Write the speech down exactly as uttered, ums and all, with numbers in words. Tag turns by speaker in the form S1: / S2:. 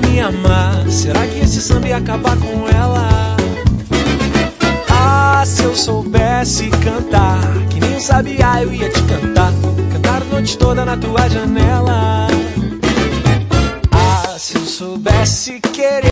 S1: me amar, será que esse samba ia acabar com ela? Ah, se eu soubesse cantar, que nem um sabiá eu ia te cantar, cantar a noite toda na tua janela. Ah, se eu soubesse querer